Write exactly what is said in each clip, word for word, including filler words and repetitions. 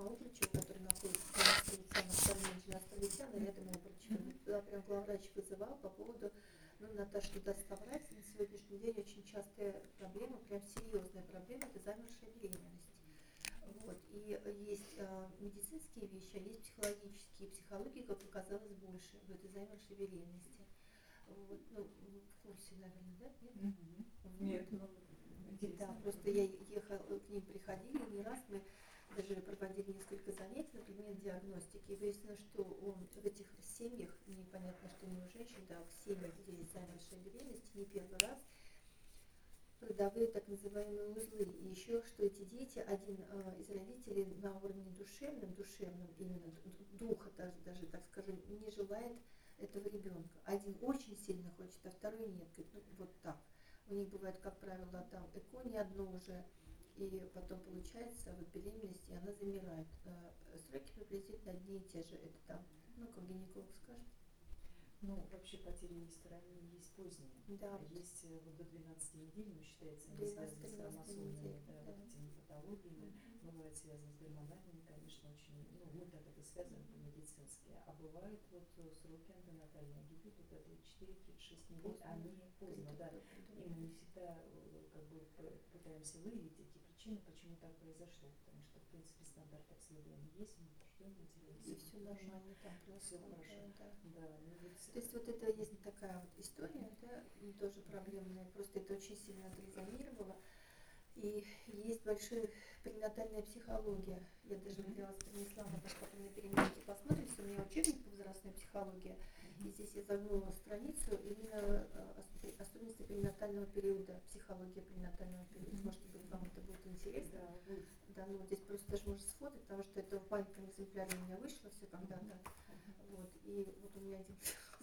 Обручева, который находится на островитян, на островитян, и рядом Обручева. Туда прям главврач вызывал по поводу, ну, Наташа не даст соврать, на сегодняшний день очень частая проблема, прям серьезная проблема, это замершая беременность. Вот. И есть э, медицинские вещи, а есть психологические. Психологии, как оказалось, больше в этой замершей беременности. Вот. Ну, вы в курсе, наверное, да? Нет? Mm-hmm. Вот. Нет, ну, да, просто я ехала, к ним приходили, не раз мы даже проводили несколько занятий на предмет диагностики, и выяснилось, что он в этих семьях, непонятно, что не у женщин, да, в семьях, где есть замершая беременность, не первый раз, родовые так называемые узлы. И еще, что эти дети, один э, из родителей на уровне душевном, душевном именно духа, даже, даже так скажем, не желает этого ребенка. Один очень сильно хочет, а второй нет. Говорит, ну вот так. У них бывает, как правило, там эко не одно уже, и потом получается вот беременность, и она замирает. Э, сроки приблизительно одни и те же. Это там, ну, как гинеколог скажет. Ну, вообще потери есть ранние, есть поздние. Да. Есть вот до двенадцати недель, но считается, они связаны с хромосомными, да, да. вот этими патологиями. Mm-hmm. Бывает связано с гормональными, конечно, очень, ну, мы так это связываем по-медицински. А бывает вот сроки антенатальной гибели, это тридцать четыре - тридцать шесть недель, они поздно, да. И мы не всегда как бы пытаемся выявить эти причины, почему так произошло. Потому что, в принципе, стандарт обследования есть, мы ждем, и все нормально, там все хорошо. Да. Да, ну, вот... То есть вот это есть такая вот история, да, тоже проблемная, просто это очень сильно отрезонировало. И есть большая пренатальная психология. Я даже для вас принесла, мы пока на переменке посмотрим, у меня учебник по возрастной психологии, и здесь я загнула страницу именно особенности пренатального периода, психология пренатального периода. Может быть, вам это будет интересно. Да, да, ну здесь просто даже можно сфотать, потому что это в маленьком экземпляре у меня вышло все когда-то. Вот, и вот у меня один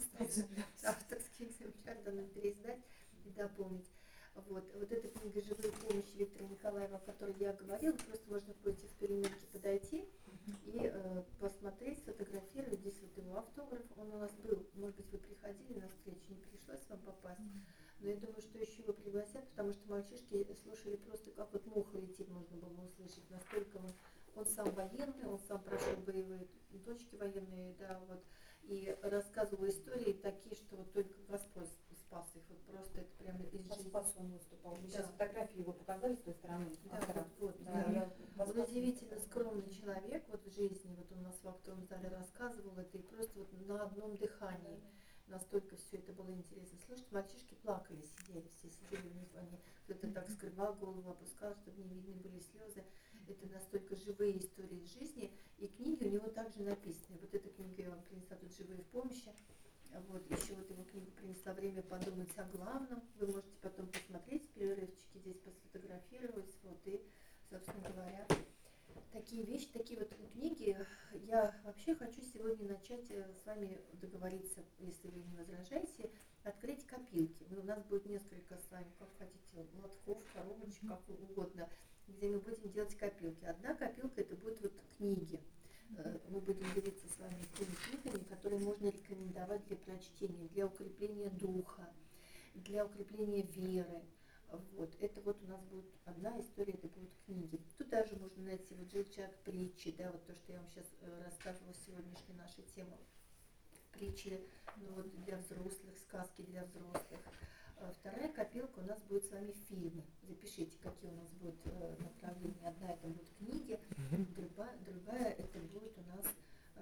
авторский экземпляр, да, надо переиздать и дополнить. Вот, вот эта книга «Живые помощи» Виктора Николаева, о которой я говорила, просто можно будет в переменке подойти и э, посмотреть, сфотографировать. Здесь вот его автограф, он у нас был, может быть, вы приходили на встречу, не пришлось вам попасть, но я думаю, что еще его пригласят, потому что мальчишки слушали просто, как вот муха летит, можно было услышать, настолько он, он сам военный, он сам прошел боевые точки военные, да, вот, и рассказывал истории такие, что вот только Господь спас их, вот просто это прямо из жизни. Спас он выступал. Да. Сейчас фотографии его показали с той стороны. Да, вот, вот, да, да. я Он удивительно скромный человек вот в жизни, вот он у нас в актовом зале рассказывал это, и просто вот на одном дыхании. Настолько все это было интересно. Слушайте, мальчишки плакали, сидели, все сидели у них, они, кто-то так скрывал голову, опускал, чтобы не видны были слезы. Это настолько живые истории из жизни, и книги у него также написаны. Вот эта книга я вам принесла, тут «Живые в помощи». Вот, еще вот его книгу принесла «Время подумать о главном». Вы можете потом посмотреть перерывчики, здесь посфотографировать, вот, и, собственно говоря, такие вещи, такие вот книги. Я вообще хочу сегодня начать с вами договориться, если вы не возражаете, открыть копилки. У нас будет несколько с вами, как хотите, лотков, коробочек, как угодно, где мы будем делать копилки. Одна копилка это будут вот книги. Мы будем делиться с вами теми книгами, которые можно рекомендовать для прочтения, для укрепления духа, для укрепления веры. Вот. Это вот у нас будет одна история, это будут книги. Тут даже можно найти вот «Жил-человек притчи», да, вот то, что я вам сейчас рассказывала в сегодняшней нашей теме. Притчи, ну, вот для взрослых, сказки для взрослых. Вторая копилка у нас будет с вами фильмы. Запишите, какие у нас будут направления. Одна это будут книги, другая, другая это будут у нас э,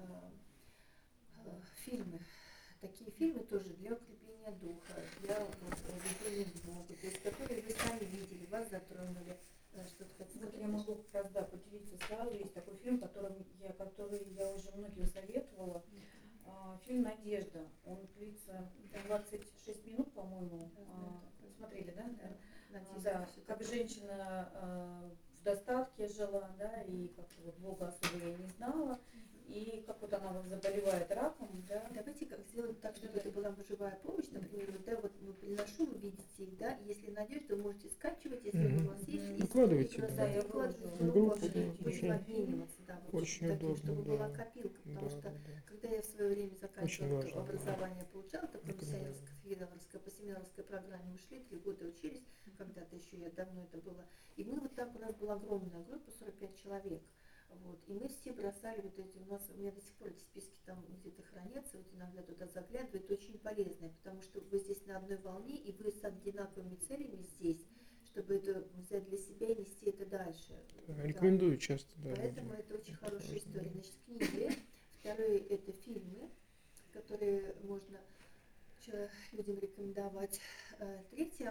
э, фильмы. Такие фильмы тоже для укрепления духа, для укрепления Бога, то есть которые вы сами видели, вас затронули. Что-то хотите вот я могу как раз, да, поделиться сразу. Есть такой фильм, который я, который я уже многим советовала. А, фильм «Надежда». Он длится двадцать шесть минут, по-моему. А, смотрели, да? Да, да. Как женщина а, в достатке жила, да, и как вот Бога особо я не знала. И как вот она вот заболевает раком, да. Давайте как сделать так, чтобы да, это была живая помощь, например, вот, да, вот вы приношу, вы видите их, да, если надежда, вы можете скачивать, если mm-hmm. у вас есть, выкладывайте, да, да, я выкладываю в группу, будем обмениваться, да, вот, очень таким, удобно, чтобы да. была копилка, потому да, что да, да. когда я в свое время заканчивала важно, образование, да. получала такое миссионерское, федоровское, по семинаровской программе мы шли, три года учились, когда-то еще я давно это было, и мы вот так, у нас была огромная группа, сорок пять человек. Вот. И мы все бросали вот эти, у нас, у меня до сих пор эти списки там где-то хранятся, вот иногда туда заглядываю, это очень полезно, потому что вы здесь на одной волне, и вы с одинаковыми целями здесь, чтобы это взять для себя и нести это дальше. Рекомендую да. часто, да. Поэтому это очень хорошая история. Значит, книги. Второе – это фильмы, которые можно людям рекомендовать. Третье,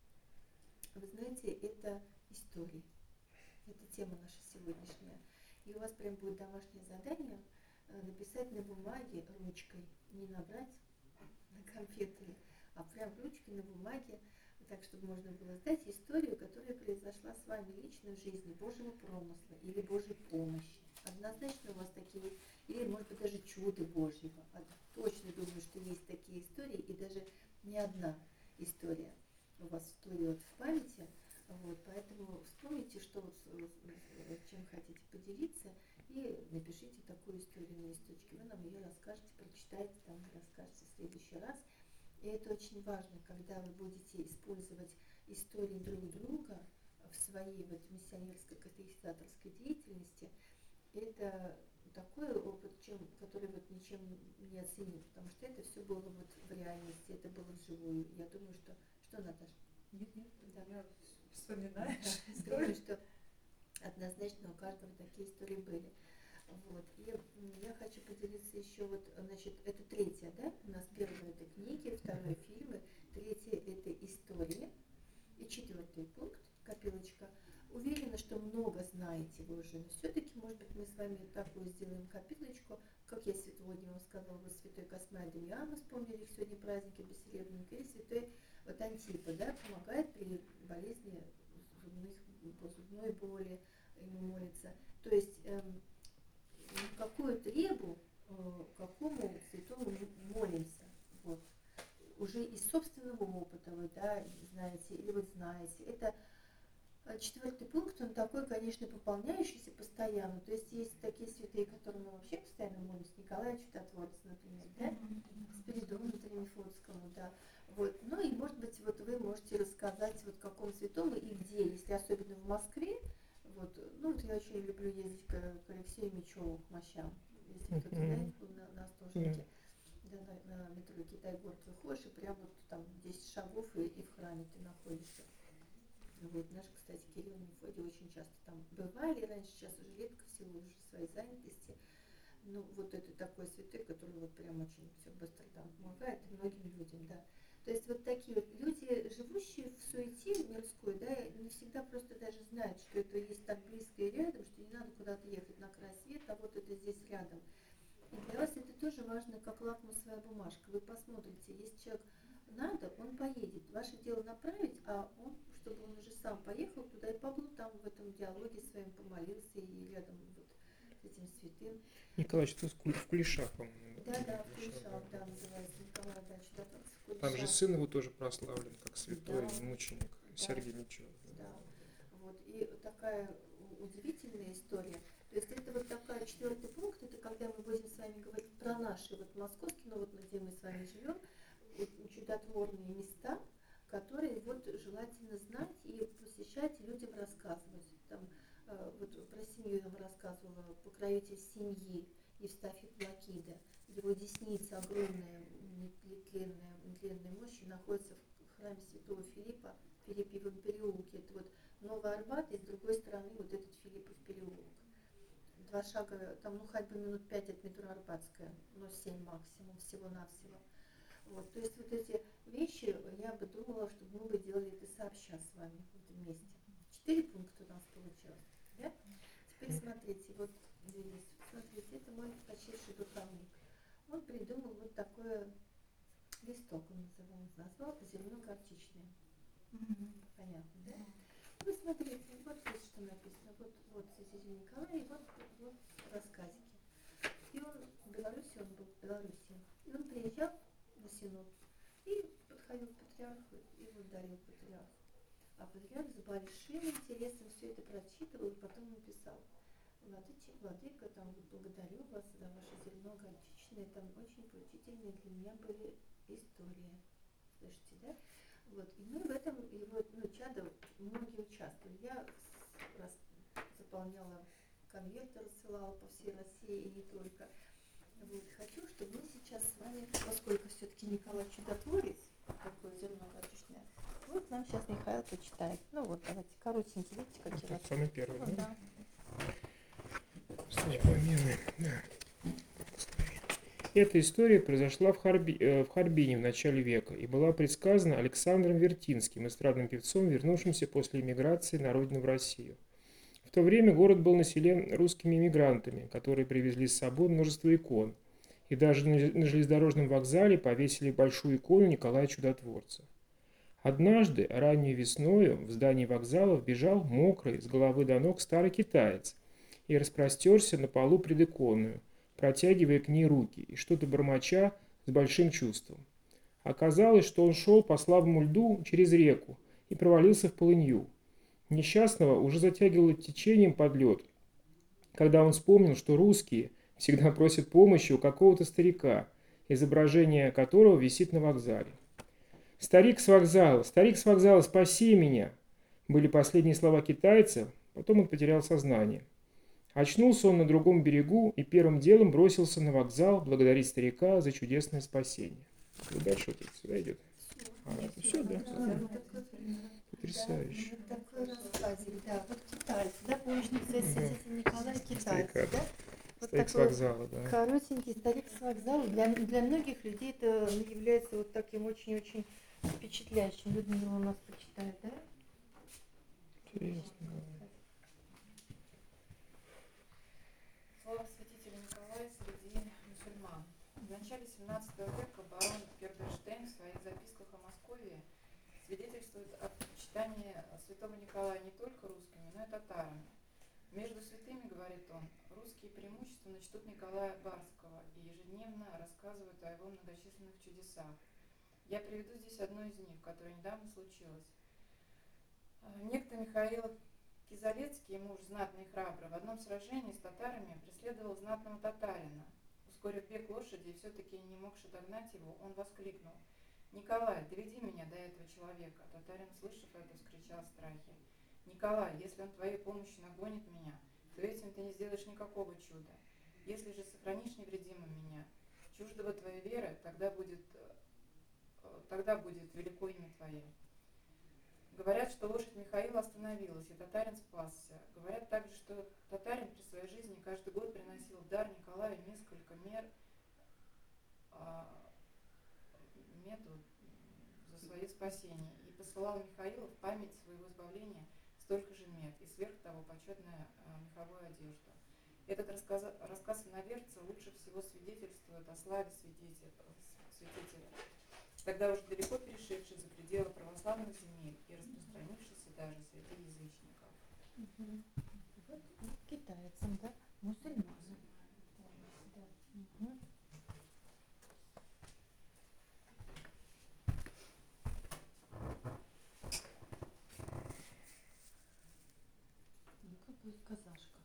вы знаете, это истории. Это тема наша сегодняшняя. И у вас прям будет домашнее задание написать на бумаге ручкой, не набрать на компьютере, а прям ручкой на бумаге, так, чтобы можно было сдать историю, которая произошла с вами лично в жизни, Божьего промысла или Божьей помощи. Однозначно у вас такие, или может быть даже чудо Божьего. Точно думаю, что есть такие истории, и даже не одна история у вас всплывет в памяти. Вот, поэтому вспомните, что вот, чем хотите поделиться, и напишите такую историю на листочке. Вы нам ее расскажете, прочитаете, там расскажете в следующий раз. И это очень важно, когда вы будете использовать истории друг друга в своей вот миссионерской катехизаторской деятельности. Это такой опыт, чем, который вот ничем не оценить, потому что это все было вот в реальности, это было вживую. Я думаю, что... Что, Наташа? Нет, нет, да. Вспоминаешь. Да, думаю, что однозначно у каждого такие истории были. Вот. И я хочу поделиться еще вот, значит, это третье, да? У нас первое это книги, второе фильмы, третье это истории. И четвертый пункт, копилочка. Уверена, что много знаете вы уже, но все-таки, может быть, мы с вами такую сделаем копилочку. Как я сегодня вам сказала, вот святой Космай Дамиан, мы вспомнили их сегодня праздники бессеребренника, и святой вот Антипа, да, помогает при болезни зубных, зубной боли, ему молится. То есть эм, какую требу, э, какому святому молимся, вот. Уже из собственного опыта вы, да, знаете, или вы знаете. Это четвертый пункт, он такой, конечно, пополняющийся постоянно. То есть есть такие святые, которым мы вообще постоянно молимся, Николая Чудотворца, например, да, Спиридону Тремифонскому, да. Вот. Ну и, может быть, вот вы можете рассказать, вот какому святому и где, если особенно в Москве. Вот, ну вот я очень люблю ездить к, к Алексею Мечеву, к мощам. Если кто-то знает, на, на Остожнике, да, на, на метро Китай-город выходишь, и прямо вот там десять шагов, и, и в храме ты находишься. Вот, наш, кстати, Кирилл и Мефодий очень часто там бывали раньше, сейчас уже редко, в силу уже своей занятости. Ну, вот это такой святой, который вот прям очень все быстро там помогает многим людям, да. То есть вот такие вот люди, живущие в суете мирской, да, не всегда просто даже знают, что это есть так близко и рядом, что не надо куда-то ехать на край света, а вот это здесь рядом. И для вас это тоже важно, как лакмусовая бумажка. Вы посмотрите, если человек надо, он поедет. Ваше дело направить, а он, чтобы он уже сам поехал туда и побыл там в этом диалоге своим, помолился и рядом вот с этим святым. Николай, что в Кулешах, по-моему. Да, да, в Кулешах, да, называется Николай Иванович Чудотворец в Кулешах. Там же сын его тоже прославлен, как святой да, мученик, да, Сергий Мечев. Да. Да. Вот. И такая удивительная история. То есть это вот такой четвертый пункт, это когда мы будем с вами говорить про наши вот московские, ну вот где мы с вами живем, чудотворные места, которые вот желательно знать и посещать, людям рассказывать. Там, э, вот про семью я вам рассказывала, покровитель семьи Евстафий Плакида, его десница огромная, нетленная, нетленной мощи находится в храме святого Филиппа, Филиппевом переулке. Это вот Новый Арбат, и с другой стороны вот этот Филиппов переулок. Два шага, там ну хоть бы минут пять от метро Арбатская, но семь максимум всего-навсего. Вот, то есть вот эти вещи, я бы думала, чтобы мы бы делали это сообща с вами в этом месте. Четыре пункта у нас получилось, да? Теперь смотрите, вот здесь, смотрите, это мой почивший духовник. Он придумал вот такой листок, он называл, назвал зерно-горчичное. Mm-hmm. Понятно, да? Вы смотрите, вот здесь что написано, вот, вот здесь Николай, и вот, вот рассказики. И он в Беларуси, он был в Беларуси, и он приезжал на Синод и подходил к патриарху и его дарил патриарху. А патриарх с большим интересом все это прочитывал и потом написал: Владычи, Владыка, там, благодарю вас за ваше зерно горчичное, там очень поучительные для меня были истории. Слышите, да? Вот, и мы в этом, его, ну, чадо, многие участвовали. Я раз заполняла конверты рассылала по всей России и не только. Вот. Хочу, чтобы мы сейчас с вами, поскольку все-таки Николай Чудотворец, такое зерно батюшное, вот нам сейчас Михаил почитает. Ну вот, давайте, коротенький, видите, какие Это у вас. самый первый, Ну, да? да. Господи, помилуй. Да. Эта история произошла в, Харби- э, в Харбине в начале века и была предсказана Александром Вертинским, эстрадным певцом, вернувшимся после эмиграции на родину в Россию. В то время город был населен русскими эмигрантами, которые привезли с собой множество икон, и даже на на железнодорожном вокзале повесили большую икону Николая Чудотворца. Однажды, ранней весною, в здании вокзала вбежал мокрый с головы до ног старый китаец и распростерся на полу пред иконою, протягивая к ней руки и что-то бормоча с большим чувством. Оказалось, что он шел по слабому льду через реку и провалился в полынью. Несчастного уже затягивало течением под лед, когда он вспомнил, что русские всегда просят помощи у какого-то старика, изображение которого висит на вокзале. «Старик с вокзала! Старик с вокзала, спаси меня!» были последние слова китайца, потом он потерял сознание. Очнулся он на другом берегу и первым делом бросился на вокзал благодарить старика за чудесное спасение. Вот дальше вот это сюда идет. А, это все, да? Да, вот такой, Потрясающе. да, вот такой рассказик, да, вот китайцы, да, помощник святитель Николай китайцы, Старика. да? Вот Старик с такой вокзала, да. коротенький старик с вокзала. Для, для многих людей это является вот таким очень-очень впечатляющим. Людмила у нас почитает, да? Интересно, да. Слава святителя Николая среди мусульман. В начале семнадцатого века барон Герберштейн в своих записках о Москве свидетельствует о почитании святого Николая не только русскими, но и татарами. Между святыми, говорит он, русские преимущественно чтут Николая Барского и ежедневно рассказывают о его многочисленных чудесах. Я приведу здесь одно из них, которое недавно случилось. Некто Михаил Кизалецкий, муж знатный и храбрый, в одном сражении с татарами преследовал знатного татарина. Ускорив бег лошади и все-таки не могши догнать его, он воскликнул: «Николай, доведи меня до этого человека». Татарин, слышав это, вскричал в страхе: «Николай, если он твоей помощью нагонит меня, то этим ты не сделаешь никакого чуда. Если же сохранишь невредимым меня, чуждого твоей веры, тогда будет, тогда будет велико имя твое». Говорят, что лошадь Михаила остановилась, и татарин спасся. Говорят также, что татарин при своей жизни каждый год приносил в дар Николаю несколько мер, а, метод за свое спасение, и посылал Михаилу в память своего избавления столько же мед, и сверх того почетная а, меховую одежду. Этот рассказ, рассказ иноверца лучше всего свидетельствует о славе свидетеля, святителя, тогда уже далеко перешедший за пределы православных земель и распространившийся даже среди язычников. Угу. Вот китайцам, да, мусульманам. Да. Угу. Ну-ка, будет казашка.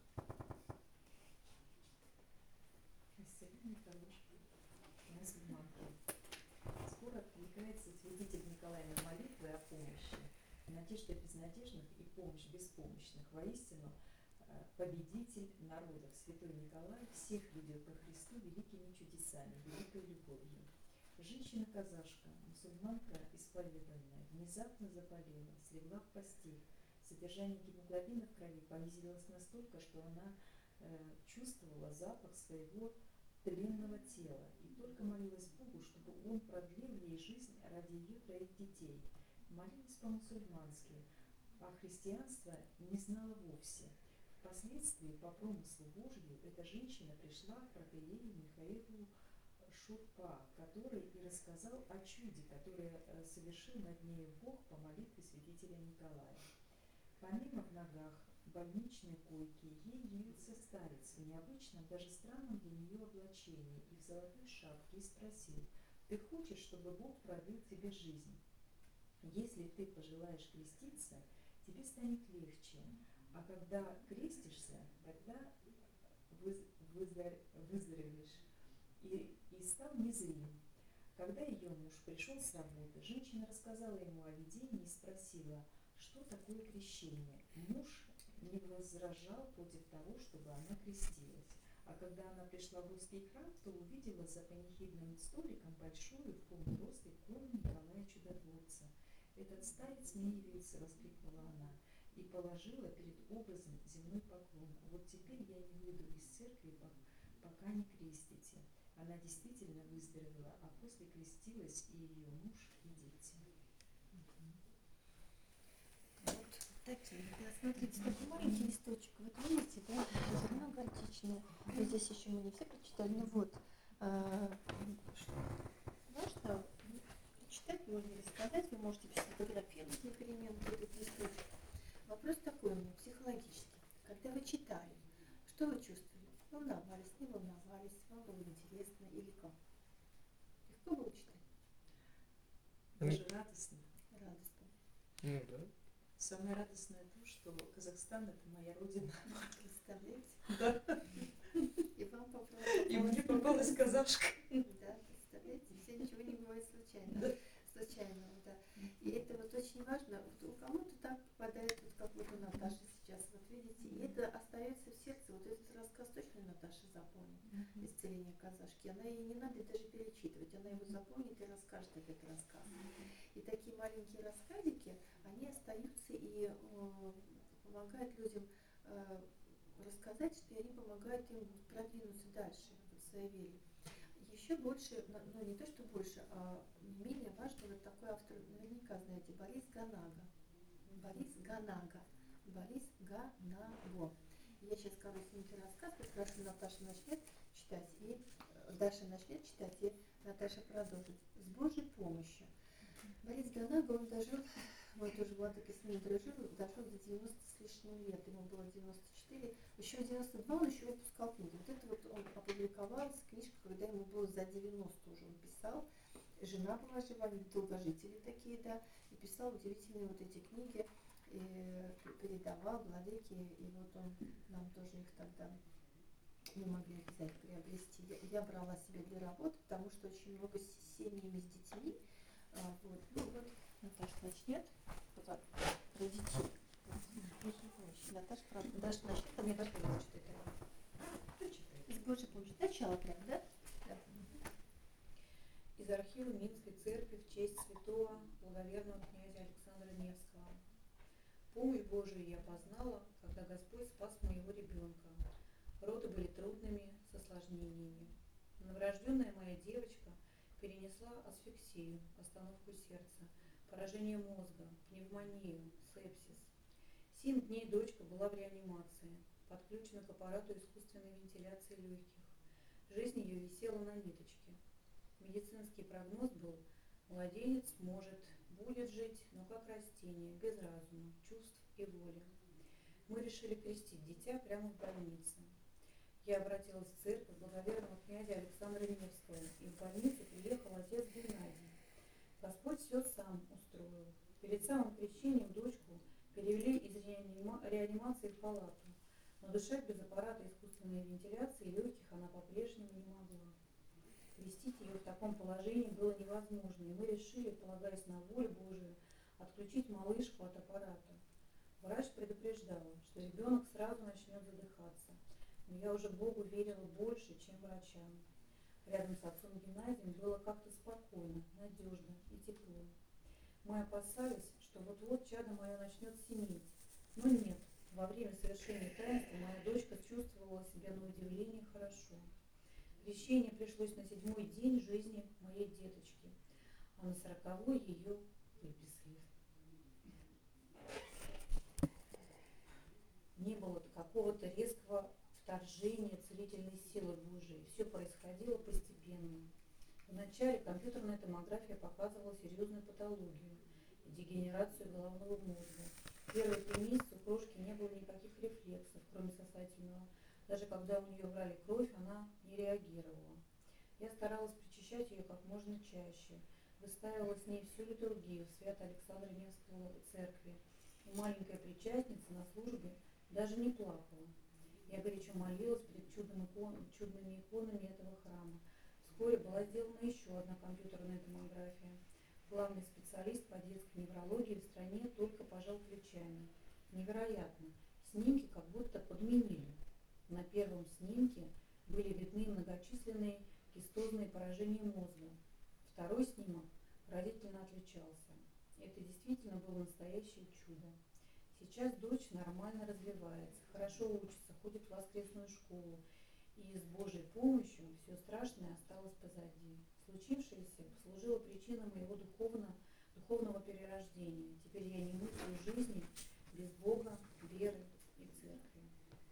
Сегодня хороший мусульманки. Скоро откликается святитель Николай на молитвы о помощи. Надежда безнадежных и помощь беспомощных. Воистину, победитель народов. Святой Николай всех ведет ко Христу великими чудесами, великой любовью. Женщина-казашка, мусульманка исповеданная, внезапно заболела, слегла в постель. Содержание гемоглобина в крови понизилось настолько, что она э, чувствовала запах своего тленного тела и только молилась Богу, чтобы он продлил ей жизнь ради ее троих детей. Молилась по-мусульмански, а христианства не знала вовсе. Впоследствии, по промыслу Божью, эта женщина пришла к протоиерею Михаилу Шурпа, который и рассказал о чуде, которое совершил над нею Бог по молитве святителя Николая. Помимо в ногах больничной койки, ей явился старец в необычном, даже странном для нее облачении и в золотой шапке и спросил: «Ты хочешь, чтобы Бог продлил тебе жизнь? Если ты пожелаешь креститься, тебе станет легче, а когда крестишься, тогда выздоровеешь и, и стал незрим». Когда ее муж пришел с работы, женщина рассказала ему о видении и спросила, что такое крещение. Муж не возражал против того, чтобы она крестилась. А когда она пришла в русский храм, то увидела за панихидным столиком большую в полный рост икону Николая Чудотворца. «Этот старец не явился», — воскликнула она, и положила перед образом земной поклон. «Вот теперь я не выйду из церкви, пока не крестите». Она действительно выздоровела, а после крестилась и ее муж, и дети. Вот такие, да, смотрите, такой маленький листочек, вот видите, да, зерно горчичное. Вот здесь еще мы не все прочитали, ну вот, а, можно прочитать, можно рассказать, вы можете сфотографировать на перемену этот листочек. Вопрос такой у меня, психологический. Когда вы читали, что вы чувствовали? Волновались, не волновались, вам было интересно или как? Легко было читать? Даже радостно. Радостно. Ну да. Самое радостное то, что Казахстан — это моя родина. Представляете? Да. И вам попалась. И мне попалась казашка. Да, представляете, все ничего не бывает случайно. Да. Случайного, да. И это вот очень важно. Вот у кого-то так попадает, вот как вот у Наташи сейчас, вот видите, и это остается в сердце. Вот этот рассказ точно Наташа запомнит. «Исцеление казашки». Она ей не надо даже перечитывать, она его запомнит и расскажет этот рассказ. И такие маленькие рассказики, они остаются и э, помогают людям э, рассказать, что они помогают им продвинуться дальше в своей вере. Еще больше, ну не то что больше, а не менее важно, вот такой автор, наверняка знаете, Борис Ганага. Борис Ганага. Борис Ганаго. Я сейчас коротенький рассказ, попрошу Наташа начнет читать, и Даша начнет читать, и Наташа продолжит. С Божьей помощью. Борис Ганага, он дожил, мы тоже Владыка с ним дружил, дошел до девяноста с лишним лет, ему было девяносто четыре, еще в девяносто два он еще выпускал книги. Вот это вот он опубликовался, книжка, когда ему было за девяносто уже он писал. Жена была жива, они долгожители такие, да, и писал удивительные вот эти книги, и передавал Владыке, и вот он нам тоже их тогда не могли взять, приобрести. Я, я брала себе для работы, потому что очень много с семьями, с детьми. А, вот. Ну вот, Наташа начнет про детей. Наташа, правда, Даша начнет, а мне Даша не читает. С Божьей помощью. Начало прям, да? Да. Из архива Минской церкви в честь святого благоверного князя Александра Невского. Помощь Божию я познала, когда Господь спас моего ребенка. Роды были трудными, с осложнениями. Новорожденная моя девочка перенесла асфиксию, остановку сердца, поражение мозга, пневмонию, сепсис. Семь дней дочка была в реанимации, подключена к аппарату искусственной вентиляции легких. Жизнь ее висела на ниточке. Медицинский прогноз был: младенец может, будет жить, но как растение, без разума, чувств и воли. Мы решили крестить дитя прямо в больнице. Я обратилась в церковь благоверного князя Александра Невского, и в больницу приехал отец Геннадий. Господь все сам устроил. Перед самым крещением дочку перевели из реанимации в палату, но дышать без аппарата искусственной вентиляции легких она по-прежнему не могла. Крестить ее в таком положении было невозможно, и мы решили, полагаясь на волю Божию, отключить малышку от аппарата. Врач предупреждала, что ребенок сразу начнет задыхаться, но я уже Богу верила больше, чем врачам. Рядом с отцом Геннадием было как-то спокойно, надежно и тепло. Мы опасались, что вот-вот чадо мое начнет синеть, но нет, во время совершения таинства моя дочка чувствовала себя на удивление хорошо. Крещение пришлось на седьмой день жизни моей деточки, а на сороковой ее выписали. Не было какого-то резкого вторжения целительной силы Божией. Все происходило постепенно. Вначале компьютерная томография показывала серьезную патологию и дегенерацию головного мозга. Первые три месяца у крошки не было никаких рефлексов, кроме сосательного. Даже когда у нее брали кровь, она не реагировала. Я старалась причащать ее как можно чаще, выстаивала с ней всю литургию в Свято-Александре Невской церкви, и маленькая причастница на службе даже не плакала. Я горячо молилась перед чудным икон, чудными иконами этого храма. Вскоре была сделана еще одна компьютерная томография. Главный специалист по детской неврологии в стране только пожал плечами. Невероятно. снимки как будто подменили. На первом снимке были видны многочисленные кистозные поражения мозга. Второй снимок разительно отличался. Это действительно было настоящее чудо. Сейчас дочь нормально развивается, хорошо учится, ходит в воскресную школу. И с Божьей помощью все страшное осталось позади. Случившееся послужило причиной моего духовно, духовного перерождения. Теперь я не мыслю жизни без Бога, веры и церкви.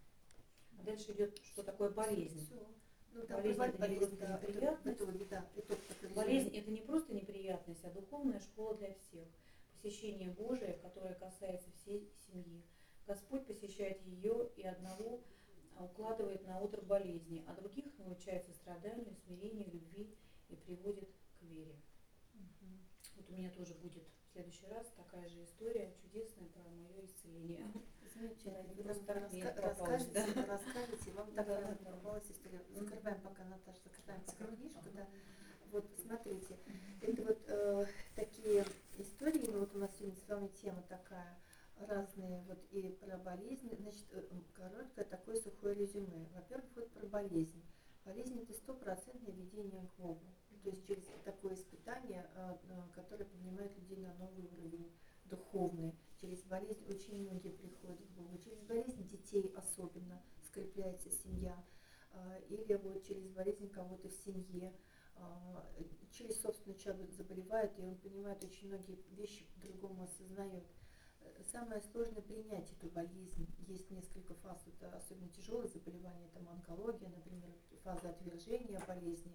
А дальше идет, что такое болезнь. Всё. Ну, там Болезнь бывает это не болезнь, просто да, это, неприятность. это вот, да, это такой Болезнь резюме. это не просто неприятность, а духовная школа для всех. Посещение Божие, которое касается всей семьи. Господь посещает ее и одного укладывает на утро болезни, а других научает состраданию, смирению, любви и приводит к вере. Мгм. Вот у меня тоже будет в следующий раз такая же история чудесная про мое исцеление. Замечательно. Вы Просто нам так мне раска- попалось, расскажете, да. расскажете, вам Да, такая да, вот да. попалась история. Мгм. Закрываем пока, Наташа, закрываем пока книжку, да. Ага. Вот, смотрите, это вот э, такие истории, ну вот у нас сегодня с вами тема такая, разные вот и про болезни, значит, э, короткое такое сухое резюме. Во-первых, вот про болезнь. Болезнь это стопроцентное ведение к Богу, то есть через такое испытание, э, э, которое поднимает людей на новый уровень духовный. Через болезнь очень многие приходят к Богу, через болезнь детей особенно скрепляется семья, э, или вот через болезнь кого-то в семье, э, через собственный человек заболевает, и он понимает очень многие вещи по-другому осознает. Э, Самое сложное принять эту болезнь. Есть несколько фаз, это особенно тяжелые заболевания, там онкология, например, фаза отвержения болезни,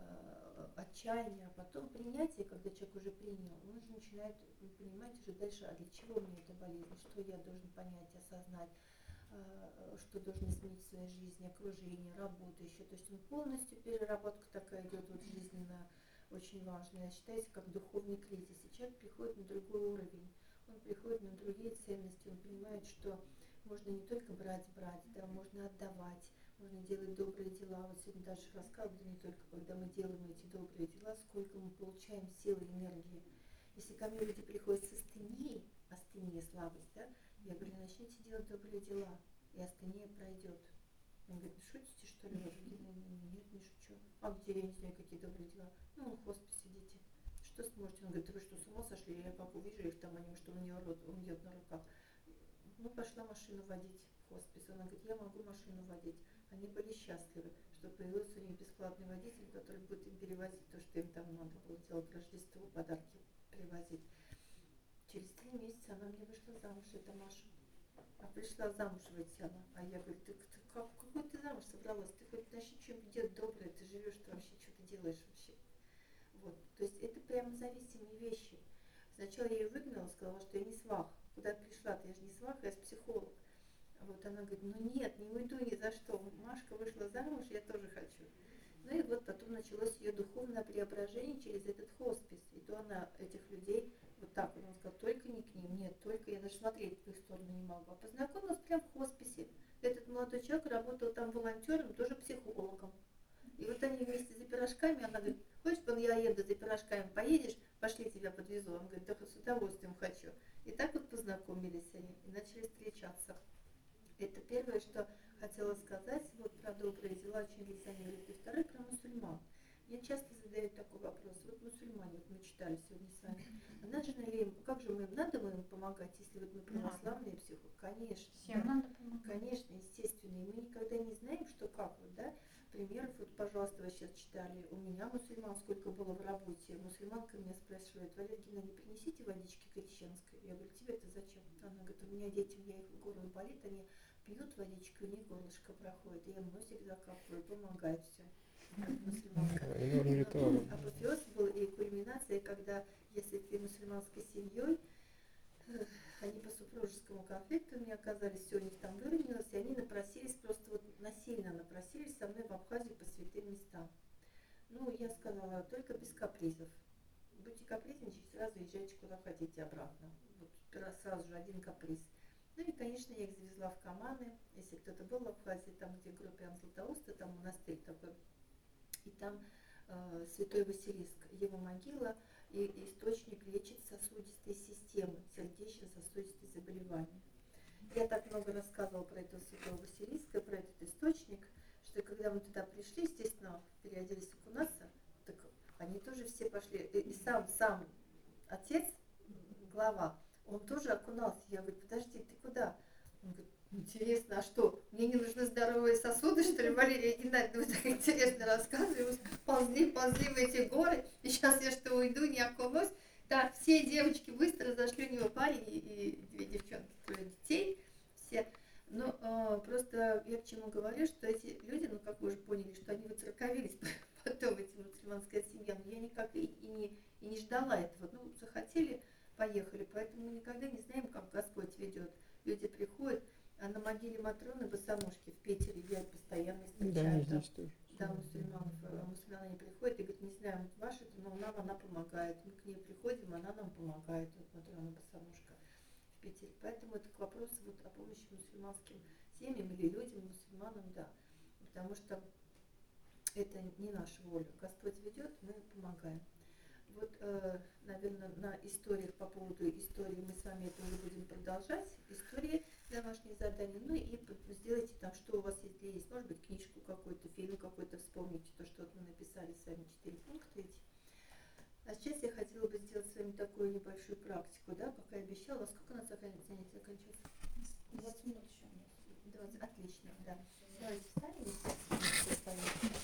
э, отчаяния, а потом принятие, когда человек уже принял, он уже начинает понимать уже дальше, а для чего мне эта болезнь, что я должен понять, осознать, э, что должен изменить в своей жизни, окружение, работа еще. То есть он полностью переработка такая идет вот жизненная, очень важная, считается как духовный кризис. И человек приходит на другой уровень, он приходит на другие ценности, он понимает, что можно не только брать, брать, да, можно отдавать, можно делать добрые дела. Вот сегодня Даша рассказывала, не только когда мы делаем эти добрые дела, сколько мы получаем силы и энергии. Если ко мне люди приходят с астенией, астения, слабость, да, я говорю, начните делать добрые дела, и астения пройдет. Он говорит, шутите, что ли? Нет, не шучу. А где, я не знаю, какие добрые дела? Ну, в хоспис идите. Что сможете? Он говорит, вы что, с ума сошли? Я как увижу их там, они, что у нее рот умрет на руках. Ну, пошла машину водить в хоспис. Она говорит, я могу машину водить. Они были счастливы, что появился у них бесплатный водитель, который будет им перевозить то, что им там надо было делать, Рождество, подарки привозить. Через три месяца она мне вышла замуж, это Маша. А пришла замуж выйти она. А я говорю, ты, ты как, какой ты замуж собралась? Ты хоть начни что-нибудь делать доброе, ты живешь, ты вообще что ты делаешь вообще? Вот. То есть это прямо зависимые вещи. Сначала я ее выгнала, сказала, что я не свах. Куда я пришла-то, я же не свах, я же психолог. Вот она говорит, ну нет, не уйду ни за что. Машка вышла замуж, я тоже хочу. Ну и вот потом началось ее духовное преображение через этот хоспис. И то она этих людей вот так вот, он сказал, только не к ним, нет, только я даже смотреть в их сторону не могу. А познакомилась прямо в хосписе. Этот молодой человек работал там волонтером, тоже психологом. И вот они вместе за пирожками, она говорит, хочешь, вон я еду за пирожками, поедешь, пошли тебя подвезу. Он говорит, да с удовольствием хочу. И так вот познакомились они и начали встречаться. Это первое, что хотела сказать, вот про добрые дела очень резонирует. И второе, про мусульман. Мне часто задают такой вопрос, вот мусульмане, вот мы читали сегодня с вами, а нужно ли им, как же мы им, надо мы им помогать, если вот мы православные психологи? Конечно, Всем да, надо помогать. конечно, естественно, и мы никогда не знаем, что как вот, да, примеров, вот, пожалуйста, вы сейчас читали, у меня мусульман сколько было в работе, мусульманка меня спрашивает, Валерия Геннадьевна, не принесите водички крещенской? Я говорю, тебе это зачем? Она говорит, у меня детям, я их горло болит, они пьют водичку, у них горлышко проходит, и я носик закапываю, помогает все. Как мусульманка. Норм ритуала. Апофеоз был и кульминация, когда, если ты мусульманской семьей, они по супружескому конфликту у меня оказались, все у них там выровнялось, и они напросились, просто вот насильно напросились со мной в Абхазию по святым местам. Ну, я сказала, только без капризов. Будете капризничать, сразу езжайте куда хотите обратно. Вот сразу же один каприз. Ну и, конечно, я их завезла в Каманы. Если кто-то был в Абхазии, там, где Гропиан Златоуста, там монастырь такой. И там э, святой Василиск, его могила, и источник лечит сосудистые системы, сердечно-сосудистые заболевания. Я так много рассказывала про этого святого Василиска, про этот источник, что когда мы туда пришли, естественно, переоделись окунаться, так они тоже все пошли. И, и сам, сам отец, глава, он тоже окунался. Я говорю, подожди, ты куда? Он говорит, интересно, а что, мне не нужны здоровые сосуды, что ли, Валерия Геннадьевна, вы так интересно рассказываете, ползли, ползли в эти горы, и сейчас я что, уйду, не окунусь. Так, все девочки быстро зашли, у него парень и, и две девчонки, трое детей, все. Но э, просто я к чему говорю, что эти люди, ну, как вы уже поняли, что они выцерковились потом, эти мусульманская семья, но я никак и, и, не, и не ждала этого. Ну, захотели, поехали, поэтому мы никогда не знаем, как Господь ведет. Люди приходят, а на могиле Матроны Босоножки в Питере я постоянно встречаю. Да, здесь тоже. Да, мусульман, мусульмане приходят и говорят, не знаем, ваша это, но нам она помогает. Мы к ней приходим, она нам помогает. Вот Матрона Босоножка в Питере. Поэтому это к вопросу вот о помощи мусульманским семьям или людям, мусульманам, да. Потому что это не наша воля. Господь ведет, мы помогаем. Вот, э, наверное, на историях, по поводу истории мы с вами это уже будем продолжать. Истории, домашние задания. Ну и сделайте там, что у вас если есть. Может быть, книжку какую-то, фильм какой-то, вспомните то, что вот мы написали с вами, четыре пункта эти. А сейчас я хотела бы сделать с вами такую небольшую практику, да, как я обещала. Во сколько у нас занятие заканчивается? двадцать минут еще у нас. двадцать, отлично, да. Давайте встанем.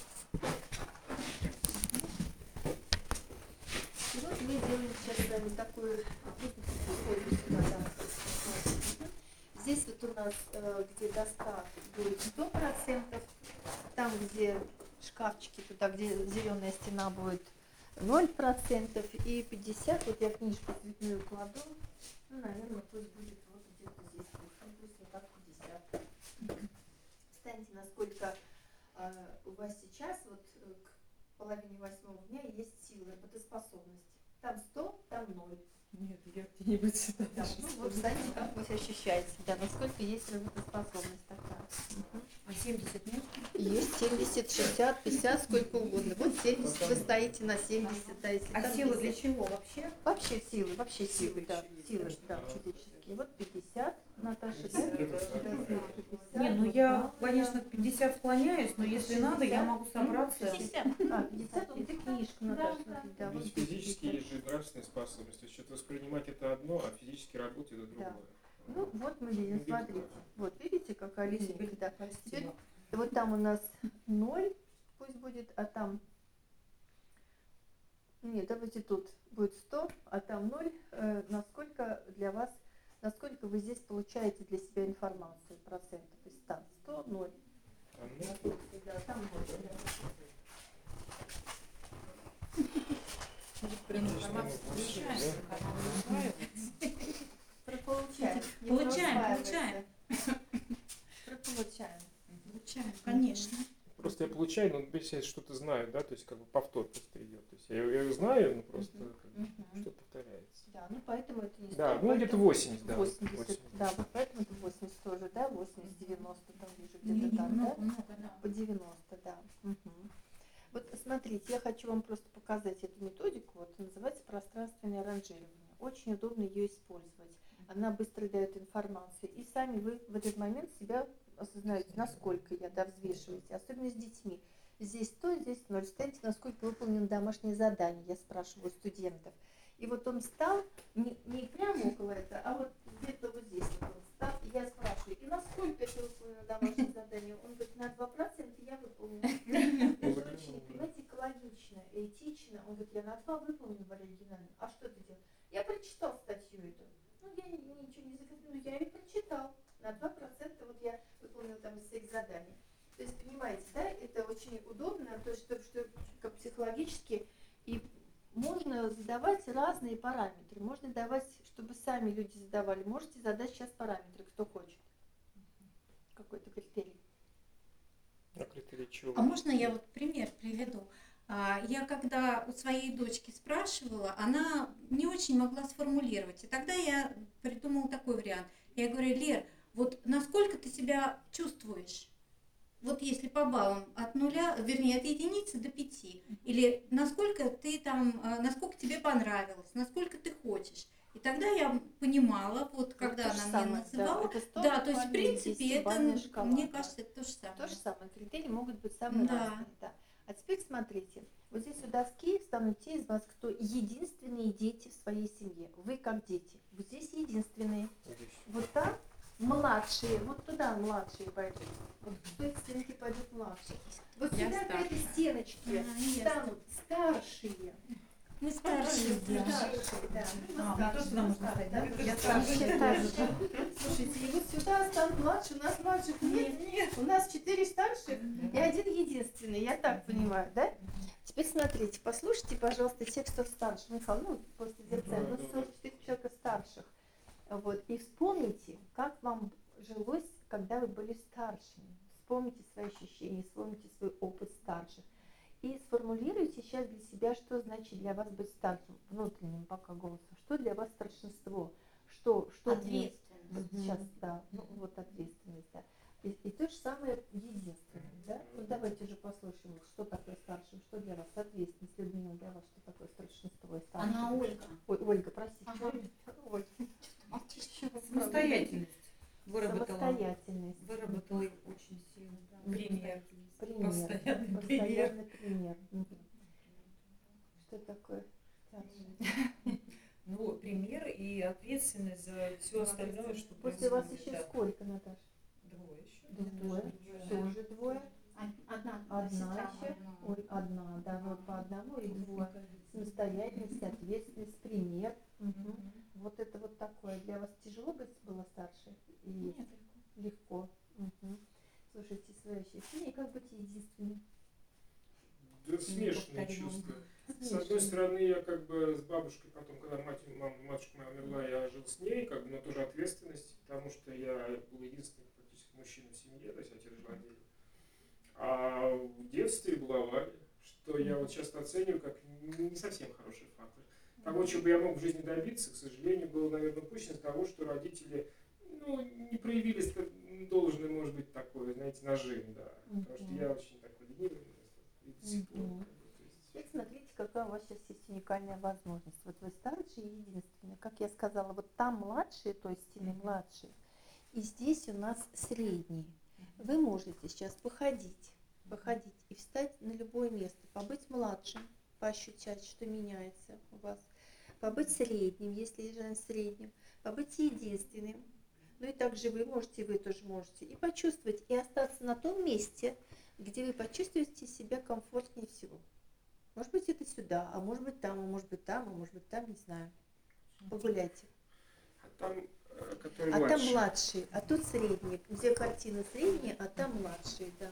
И вот мы делаем сейчас с вами такую историю. Здесь вот у нас, э, где доска будет сто процентов, там, где шкафчики, туда, где зеленая стена будет ноль процентов и пятьдесят процентов. Вот я книжку цветную кладу, ну, наверное, пусть будет вот где-то здесь, ну, пусть вот так пятьдесят процентов. Встаньте, насколько э, у вас сейчас, вот э, к половине восьмого дня есть сила, работоспособность. Там сто, там ноль. Нет, я где-нибудь сюда. Да, ну, вот, знаете, как вы ощущаете, да, насколько есть работоспособность такая. Угу. А семьдесят нет? Есть семьдесят, шестьдесят, пятьдесят, сколько угодно. Вот семьдесят, вы стоите на семьдесят, да, если А там силы для пятьдесят. чего вообще? Вообще силы, вообще силы, да, силы, да, Да. физические. Вот пятьдесят, Наташа, да? пятьдесят. пятьдесят. Не, ну я, конечно, к пятьдесят склоняюсь, но если надо, я могу собраться. пятьдесят. А, пятьдесят, это книжка, Наташа, смотри, да. вот Есть здесь физические, пятьдесят. есть же нравственные способности. То есть что-то воспринимать это одно, а физически работать это другое. Ну, вот мы видим, Ну, смотрите. Вот, видите, какая Если линейка, бы да. простила. Теперь вот там у нас ноль, пусть будет, а там... Нет, давайте тут будет сто, а там ноль. Э, насколько для вас, насколько вы здесь получаете для себя информацию, процентов из ста? сто, ноль. А ну, Да, там ноль. Прям Информацию Вообще, получаем, да. она не усваивается. Про получаем. не Получаем, про получаем. усваивается. Про получаем. Получаем, конечно. просто я получаю, но если я что-то знаю, да, то есть как бы повтор просто идет. То есть я, я его знаю, но просто Мгм. как бы Мгм. что-то повторяется. Да, ну поэтому это не Да, сто, ну где-то поэтому восемьдесят, да. восемьдесят, восемьдесят. да, вот поэтому это восемьдесят тоже, да, восемьдесят, девяносто, там вижу Не, где-то не, так, много, да? много, да. По девяносто, да. Мгм. Вот смотрите, я хочу вам просто показать эту методику, вот называется пространственное ранжирование. Очень удобно ее использовать. Она быстро дает информацию, и сами вы в этот момент себя осознаете, насколько я, да, взвешиваете, особенно с детьми. Здесь сто, здесь ноль. Станьте, насколько выполнено домашнее задание, я спрашиваю студентов. И вот он встал, не, не прямо около этого, а вот где-то вот здесь вот он встал, и я спрашиваю, и насколько это выполнено домашнее задание? Он говорит, на два процента я выполнил. Это очень, понимаете, экологично, этично. Он говорит, я на два выполнил, Валерия Геннадьевна. А что ты делал? Я прочитал статью эту. Ну, я ни- ничего не закрепил, но я ее прочитал. На два процента вот я выполнил там из своих заданий. То есть, понимаете, да, это очень удобно, то есть, что, что как психологически, и можно задавать разные параметры. Можно давать, чтобы сами люди задавали. Можете задать сейчас параметры, кто хочет. Какой-то критерий. А критерий чего? А можно я вот пример приведу? А, Я когда у своей дочки спрашивала, она не очень могла сформулировать. И тогда я придумала такой вариант. Я говорю, Лер, вот насколько ты себя чувствуешь? Вот если по баллам от нуля, вернее, от единицы до пяти. Или насколько ты там, а, насколько тебе понравилось, насколько ты хочешь. И тогда я понимала, вот когда то она же мне самое, называла, это сто да, то есть в буквально принципе это, десятибалльная шкала, мне да. кажется, это то же самое. То же самое, критерии могут быть самые Да. разные. Да. А теперь смотрите, вот здесь у доски станут те из вас, кто единственные дети в своей семье. Вы как дети. Вот здесь единственные. Вот там младшие, вот туда младшие пойдут. Вот к той стенке пойдут младшие. Вот Я сюда к этой старшая. стеночке Ага, я станут старшие. Мы старшие, да. Старшие, да. А, мне тоже сюда можно стать, да? Да, Я старшие, старшая. старшие. Слушайте, и вот сюда станут младшие, у нас младших нет, нет. У нас четыре старших и один единственный, я так понимаю, да? Теперь смотрите, послушайте, пожалуйста, тех, кто старше. Михаил, ну, после дирекции, ну, сорок четыре человека старших. Вот, и вспомните, как вам жилось, когда вы были старшими. Вспомните свои ощущения, вспомните свой опыт старших. И сформулируйте сейчас для себя, что значит для вас быть старшим, внутренним пока голосом. Что для вас старшинство? Что, что Ответственность. Вот сейчас, да, ну вот ответственность, да. И, и то же самое единственное, да? Вот давайте же послушаем, что такое старшим, что для вас ответственность, Людмила, для вас, что такое старшинство и старшим. Она Ольга. Ой, Ольга, простите, Ага. Ольга. Самостоятельность. Выработала. Самостоятельность. Выработала очень сильно. Мгм. Пример. Пример. Постоянный Постоянный пример. Мгм. Что такое старший? Ну, пример и ответственность за все остальное, что После вас происходит. еще Да. сколько, Наташа? Двое еще. Двое. двое. Тоже двое. Одна, Одна сестра еще. моя. Ой, одна, да, вот по одному и двое. Самостоятельность, ответственность, пример. Мгм. Вот это вот такое. Для вас тяжело быть было старше? Или Нет, легко? Мгм. Слушайте свои ощущения, как быть единственным? Да, смешанные Неповторимым. чувства. С одной стороны, я как бы с бабушкой, потом, когда мать, мама, матушка моя умерла, я жил с ней, как бы, но тоже ответственность, потому что я был единственный практически мужчина в семье, то есть отец жил отдельно. А в детстве баловали, что я вот часто оцениваю как не совсем хороший фактор. Того, чего бы я мог в жизни добиться, к сожалению, было, наверное, упущено того, что родители ну, не проявили должное, может быть, такое, знаете, нажим, да. Потому что я очень такой ленивый, и до сих пор. Мгм. как бы, то есть, Теперь смотрите, какая у вас сейчас есть уникальная возможность. Вот вы старший и единственный. Как я сказала, вот там младшие, то есть стены младшие, и здесь у нас средние. Вы можете сейчас походить, походить и встать на любое место, побыть младшим, поощутять, что меняется у вас, побыть средним, если же средним, побыть единственным. Ну и также вы можете, вы тоже можете, и почувствовать, и остаться на том месте, где вы почувствуете себя комфортнее всего. Может быть, это сюда, а может быть там, а может быть там, а может быть там, не знаю. Погуляйте. А там, э, который А младше. там младшие, а тут средние. Где картина средняя, а там младшие, да.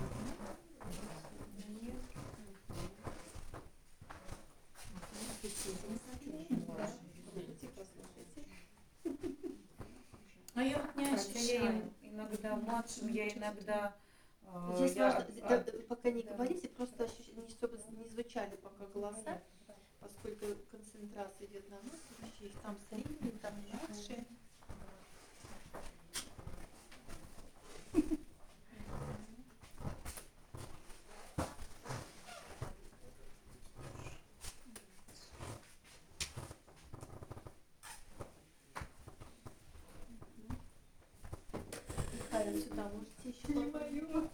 А я вот не Хотя я ощущаю. им иногда младшим, я иногда... э, Здесь я важно, от- да, от- пока не да. говорите, просто ощущение, чтобы не звучали пока голоса, поскольку концентрация идет на нас, их там средние, там младшие. Михаил, сюда можете еще попасть.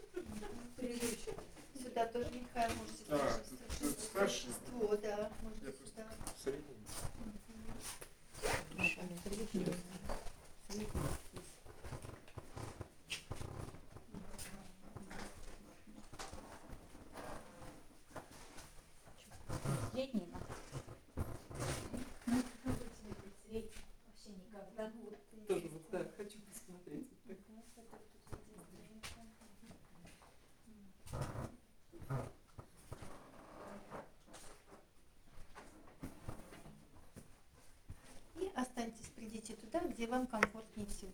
Сюда тоже Михаил можете А, старшинство. тут старший. Старшинство, да, можете Я просто сюда. средний. Средний, да. Ну, попробуйте быть средним. Вообще никогда. Тоже вот да, хочу посмотреть. И останьтесь, придите туда, где вам комфортнее всего.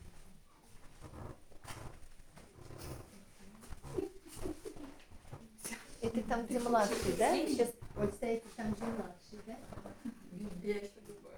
Это там, где младший, да? Сейчас вот стоите там, где младший, да? Я еще думаю.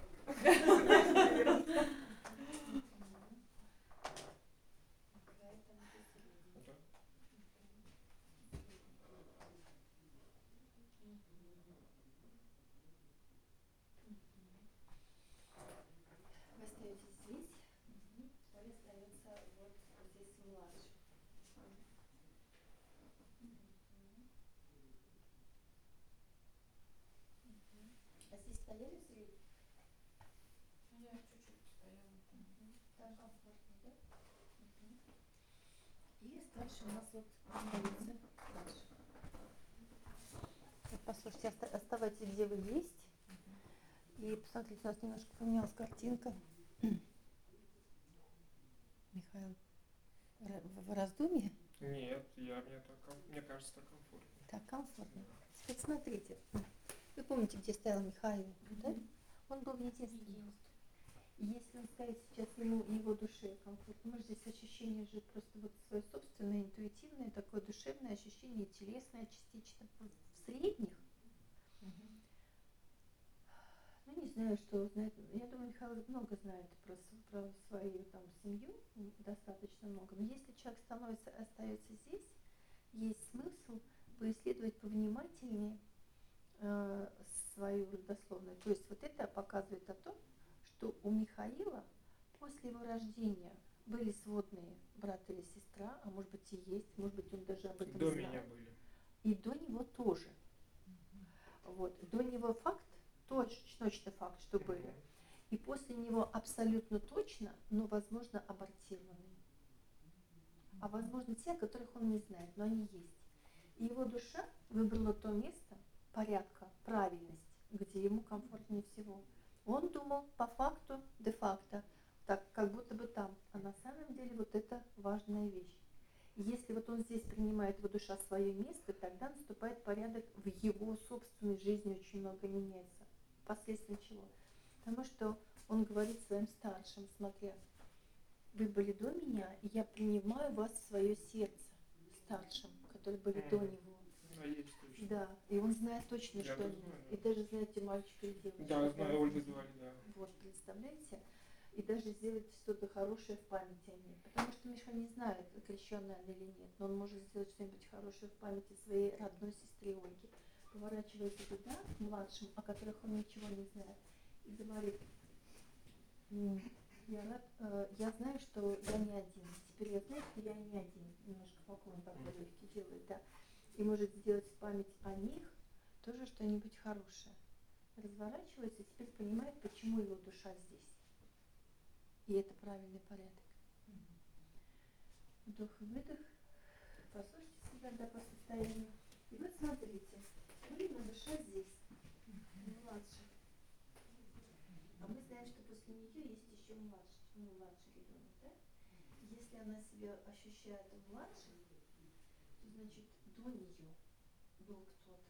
Стояли среди? Я чуть-чуть стояла там. Там комфортно, да? И дальше у нас вот становится дальше. Вот послушайте, оста- оставайтесь, где вы есть. И посмотрите, у нас немножко поменялась картинка. Михаил ра- в раздумье? Нет, я, мне, так, ком- мне кажется, так комфортно. Так комфортно. Теперь смотрите. Вы помните, где стоял Михаил, да? Он был единственный. И если он стоит сейчас ему, его душе комфортно, может здесь ощущение же просто вот свое собственное, интуитивное, такое душевное ощущение, телесное частично в средних. Ну, не знаю, что знает. Я думаю, Михаил много знает про, с- про свою там семью, м, достаточно много. Но если человек становится, остается здесь, есть смысл поисследовать повнимательнее э, свою родословную. То есть вот это показывает о том, что у Михаила после его рождения были сводные брат или сестра, а может быть и есть, может быть он даже об этом До знает. меня были. И до него тоже. Вот. До него факт, точно, точно факт, что были. И после него абсолютно точно, но, возможно, абортированные. А возможно, те, о которых он не знает, но они есть. И его душа выбрала то место порядка, правильности, где ему комфортнее всего. Он думал по факту, де-факто, так как будто бы там. А на самом деле вот это важная вещь. И если вот он здесь принимает его душа свое место, тогда наступает порядок в его собственной жизни, очень много меняется. Последствия чего? Потому что он говорит своим старшим, смотря, вы были до меня, и я принимаю вас в свое сердце, старшим, которые были до него. А есть точно. Да, и он знает точно, Я что бы они. знаю, И да. даже знаете, мальчик или девочка. Да, знаю, Ольга да. звали, да. Вот, представляете? И даже сделать что-то хорошее в памяти о ней. Потому что Миша не знает, крещенная она или нет, но он может сделать что-нибудь хорошее в памяти своей родной сестре Ольги. Поворачивается туда, к младшим, о которых он ничего не знает, и говорит, «М, я рад, э, я знаю, что я не один. Теперь я знаю, что я не один. Немножко поклон такой легкий делает, да. И может сделать в память о них тоже что-нибудь хорошее. Разворачивается и теперь понимает, почему его душа здесь. И это правильный порядок. Вдох и выдох. Послушайте себя, да, по состоянию. И вот смотрите, видно, душа здесь, младше. А мы знаем, что после нее есть еще младший, ну, младший ребенок, да? Если она себя ощущает младшей, то значит до нее был кто-то.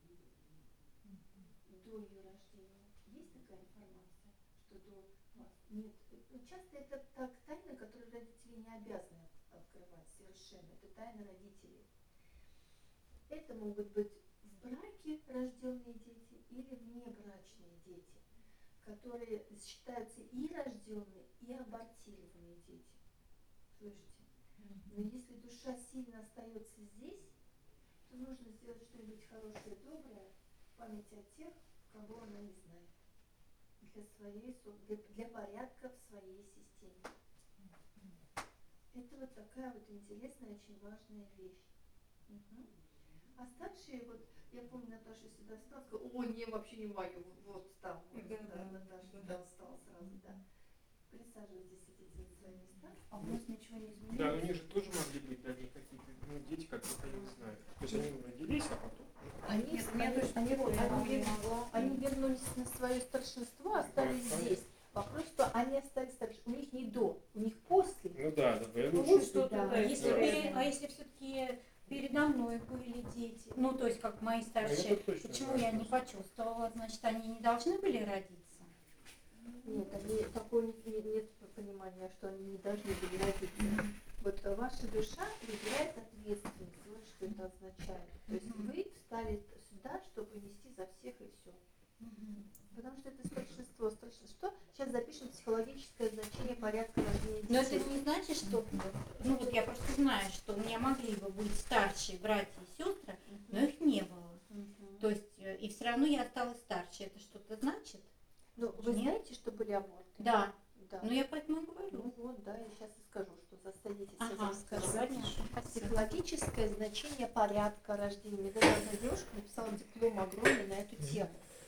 До ее рождения. Есть такая информация, что до вас? Нет. Ну, часто это так тайна, которую родители не обязаны открывать совершенно. Это тайна родителей. Это могут быть в браке рожденные дети или внебрачные дети, которые считаются и рожденные, и абортированные дети. Слышите? Но если душа сильно остается здесь, то нужно сделать что-нибудь хорошее, доброе в память о тех, кого она не знает. Для, своей, для, для порядка в своей системе. Это вот такая вот интересная, очень важная вещь. Угу. А старшие, вот, я помню, Наташа всегда встала, сказала, о, не, вообще не мою, вот там, вот, да, да, Наташа, да, встала сразу, да. Присаживайтесь, сидите на свои места. А у нас ничего не изменилось. Да, но у них же тоже могли быть такие какие-то, ну, дети, которых они не знают. То есть они родились, а потом. Они, Нет, они, я точно они, не помню, они, я не вер- могла. они вернулись на свое старшинство, остались Да, здесь. Вопрос, что они остались старше. У них не до, у них после. Ну да, да, я Ну, лучше. вот что-то, да. да, Если Да. пере- а если все-таки передо мной были дети, ну то есть как мои Ну, старшие, это точно почему знаю я не просто. почувствовала, значит они не должны были родиться? Нет, они, такого нет, нет, нет понимания, что они не должны были родиться. Вот э, ваша душа выбирает ответственность, вот что это означает. То есть Мгм. вы встали сюда, чтобы нести за всех и все. Потому что это старшинство. Старшинство. Сейчас запишем психологическое значение порядка рождения Но это детей. не значит, что, ну вот я просто знаю, что у меня могли бы быть старшие братья и сестры, но их не было. Мгм. То есть, э, и все равно я осталась старше. Это что-то значит? Ну, вы Нет? знаете, что были аборты? Да. Да. Ну я поэтому и говорю. Ну вот, да, я сейчас и скажу, что засадитесь, я Ага, вам скажу. понятно. Спасибо. Психологическое значение порядка рождения. Мне даже одна девушка написала диплом огромный на эту тему.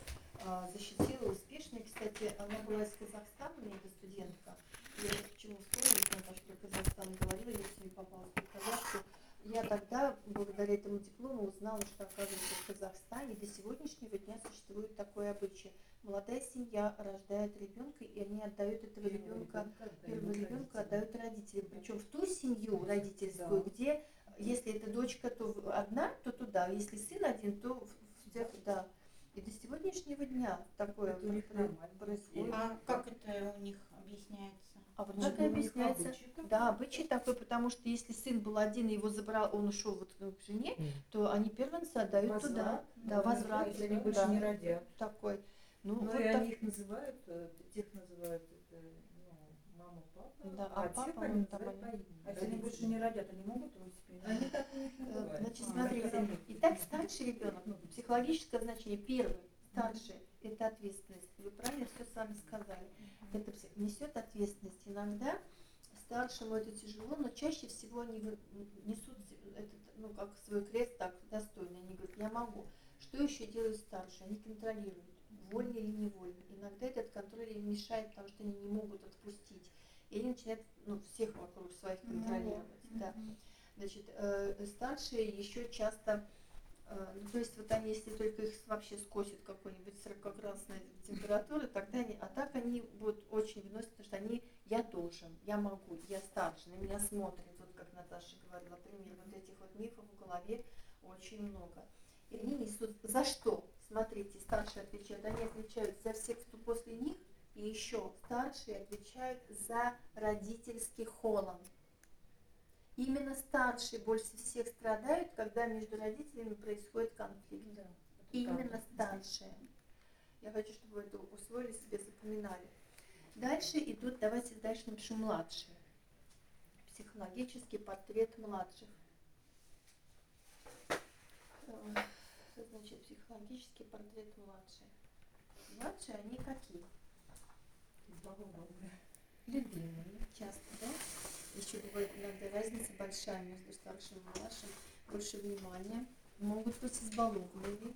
а, защитила успешно. И, кстати, она была из Казахстана, у меня эта студентка. Я вот почему вспомнила, потому что про Казахстан говорила, я с ней попала в казахскую. Я тогда, благодаря этому диплому, узнала, что, оказывается, в Казахстане до сегодняшнего дня существует такое обычай. Молодая семья рождает ребенка, и они отдают этого ребенка, первого ребенка отдают родителям. Причем в ту семью родительскую, Да. где, если это дочка, то в- одна, то туда. Если сын один, то в в тех, да. И до сегодняшнего дня такое Это у них про- нормально. происходит. А как это у них объясняется? А вот Ну, так и это у них объясняется. обычай такой. Да, обычай такой, потому что если сын был один, и его забрал, он ушел вот к жене, Мгм. то они первенца отдают Возврат. туда. Да, Ну, возврат. если они больше да, не родят. такой. Ну, Ну вот и так. они их называют, э, тех называют это, ну, мама, папа, Да, а, а тех папа, они ну, там называют они- по имени. А если они больше не родят, они могут его теперь? Они так у них Э, называют. Значит, А, смотрите, это равно. итак, старший ребенок, ну, психологическое значение, первый, старший, это ответственность. Вы правильно все сами сказали. Это пси- несет ответственность. Иногда старшему это тяжело, но чаще всего они вы- несут этот, ну, как свой крест так достойно. Они говорят, я могу. Что еще делают старшие? Они контролируют, вольно или невольно. Иногда этот контроль им мешает, потому что они не могут отпустить. И они начинают, ну, всех вокруг своих контролировать. Да. Значит, э, старшие еще часто, э, ну, то есть вот они, если только их вообще скосит какой-нибудь сорокаградусной температуры, тогда они, а так они будут очень выносить, потому что они, я должен, я могу, я старше, на меня смотрят, вот как Наташа говорила, пример, вот этих вот мифов в голове очень много. И они несут, за что? Смотрите, старшие отвечают, они отвечают за всех, кто после них, и еще старшие отвечают за родительский холод. Именно старшие больше всех страдают, когда между родителями происходит конфликт. Да, это Именно правда. старшие. Я хочу, чтобы вы это усвоили, себе запоминали. Дальше идут, давайте дальше напишу младшие. Психологический портрет младших. Э, Значит, психологический портрет младших. Младшие, они какие? Любимые, часто, да? Еще бывает иногда разница большая между старшим и младшим. Больше внимания. Могут быть избалованными.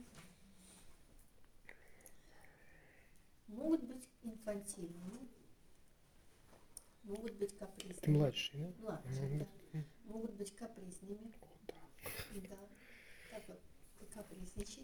Могут быть инфантильными. Могут быть Это капризными. младший, да? Младшие, Мгм. да. Могут быть капризными. Да. Так вот, капризничать.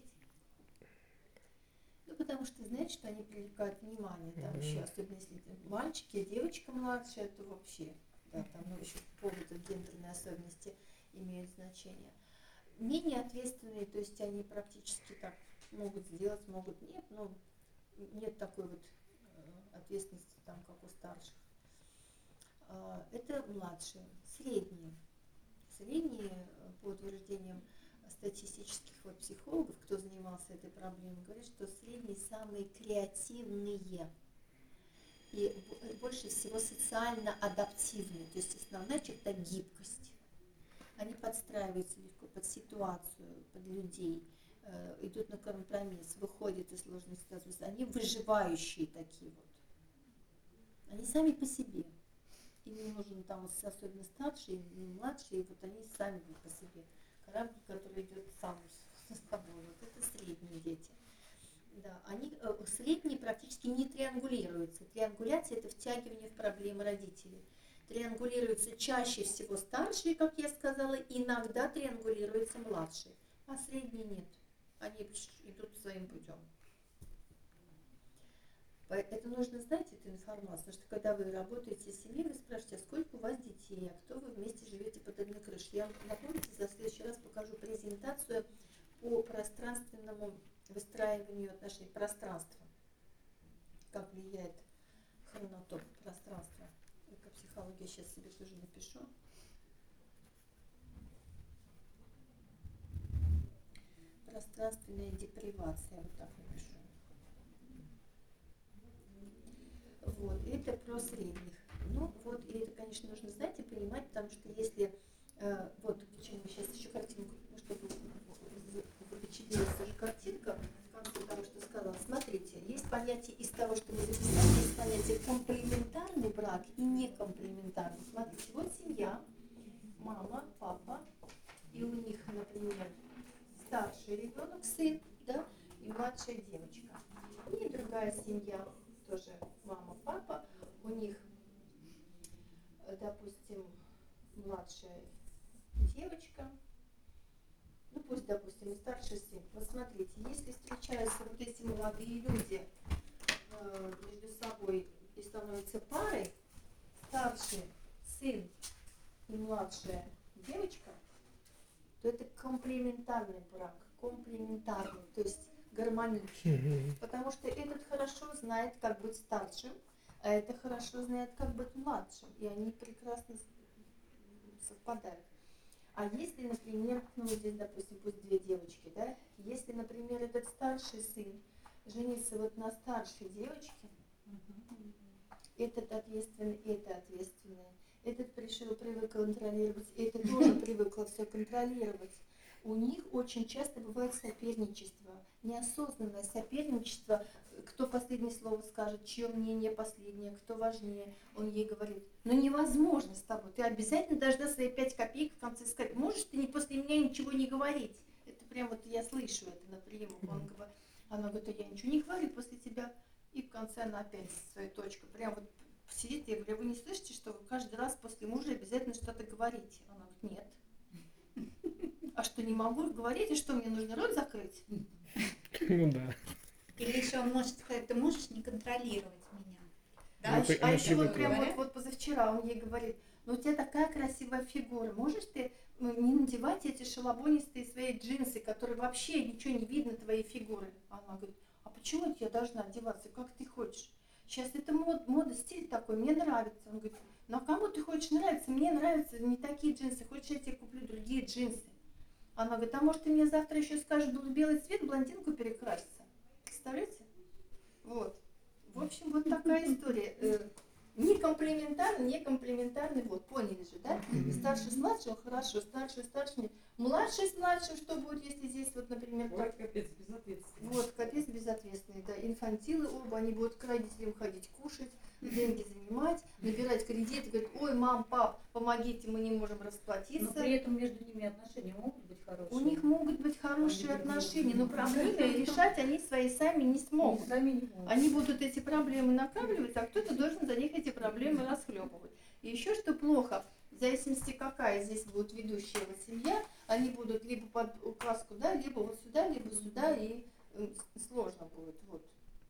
Ну, потому что знаете, что они привлекают внимание, там Мгм. еще, особенно если это мальчики, а девочка младшая, то вообще, да, там ну, еще по поводу гендерной особенности имеют значение. Менее ответственные, то есть они практически так могут сделать, могут нет, но нет такой вот э, ответственности там, как у старших. А, это младшие, средние. Средние, э, по утверждениям статистических вот психологов, кто занимался этой проблемой, говорят, что средние самые креативные и бо- больше всего социально адаптивные. То есть основная черта — гибкость. Они подстраиваются легко под ситуацию, под людей, э, идут на компромисс, выходят из сложной ситуации. Они выживающие такие вот. Они сами по себе. Им не нужен там вот особенно старшие и младшие, вот они сами по себе. Корабль, который идет сам с собой, вот это средние дети. Да, они э, средние практически не триангулируются. Триангуляция — это втягивание в проблемы родителей. Триангулируются чаще всего старшие, как я сказала, иногда триангулируются младшие, а средние нет. Они пш, идут своим путем. Это нужно знать, эту информацию, потому что когда вы работаете с семьей, вы спрашиваете, а сколько у вас детей, а кто вы вместе живете под одной крышей. Я, напомните, за следующий раз покажу презентацию по пространственному выстраиванию отношений, пространства. Как влияет хронотоп пространства. Эко-психология, сейчас себе тоже напишу. Пространственная депривация, вот так напишу. Вот, это про средних. Ну, вот, и это, конечно, нужно знать и понимать, потому что если, э, вот, почему сейчас еще картинку, ну, чтобы запечатлелась тоже картинка, в конце того, что сказала. Смотрите, есть понятие из того, что мы записали, есть понятие комплементарный брак и некомплементарный. Смотрите, вот семья, мама, папа, и у них, например, старший ребенок, сын, да, и младшая девочка. Они другая семья, тоже мама, папа, у них, э, допустим, младшая девочка, ну пусть, допустим, и старший сын. Вот смотрите, если встречаются вот эти молодые люди э, между собой и становятся парой, старший сын и младшая девочка, то это комплементарный брак, комплементарный, то есть гармоничный. Мгм. Потому что этот хорошо знает, как быть старшим, а это хорошо знает, как быть младшим. И они прекрасно с- совпадают. А если, например, ну вот здесь, допустим, пусть две девочки, да, если, например, этот старший сын женится вот на старшей девочке, этот ответственный, это ответственное, этот пришел, привык контролировать, это тоже привыкла все контролировать. У них очень часто бывает соперничество, неосознанное соперничество, кто последнее слово скажет, чье мнение последнее, кто важнее. Он ей говорит, ну невозможно с тобой, ты обязательно должна свои пять копеек в конце сказать, можешь ты не после меня ничего не говорить. Это прям вот я слышу это на приемах. Он говорит, она говорит, а я ничего не говорю после тебя. И в конце она опять свою точку. Прям вот сидит, я говорю, вы не слышите, что вы каждый раз после мужа обязательно что-то говорите? Она говорит, нет. А что, не могу говорить, и что, мне нужно рот закрыть? Ну да. Или еще он может сказать, ты можешь не контролировать меня. А, Она еще, при- а она еще вот привыкла. прям вот, Говорят? вот позавчера он ей говорит, ну у тебя такая красивая фигура, можешь ты ну, не надевать эти шалобонистые свои джинсы, которые вообще ничего не видно твоей фигуры? Она говорит, а почему это я должна одеваться, как ты хочешь? Сейчас это мод, мода, стиль такой, мне нравится. Он говорит, ну а кому ты хочешь нравиться? Мне нравятся не такие джинсы, хочешь я тебе куплю другие джинсы? Она говорит, а может ты мне завтра еще скажешь, был белый цвет, блондинку перекраситься? Представляете? Вот. В общем, вот такая история. Э, Не комплементарный, не комплементарный, вот, поняли же, да? Старший с младшим, хорошо, старший с старшим. Младший с младшим, что будет, если здесь, вот, например, Ой, так, капец, безответственно. вот, капец безответственный, да, инфантилы оба, они будут к родителям ходить кушать, деньги занимать, набирать кредит, говорить, ой, мам, пап, помогите, мы не можем Но расплатиться. при этом между ними отношения могут быть хорошие. У них могут быть хорошие Они друг отношения, друга но проблемы решать они свои сами не Они смогут. сами не могут. Они будут эти проблемы накапливать, а кто-то должен за них эти проблемы расхлебывать. И еще что плохо, в зависимости какая здесь будет ведущая вот семья, они будут либо под указку, да, либо вот сюда, либо сюда, и э, с- сложно будет. Вот.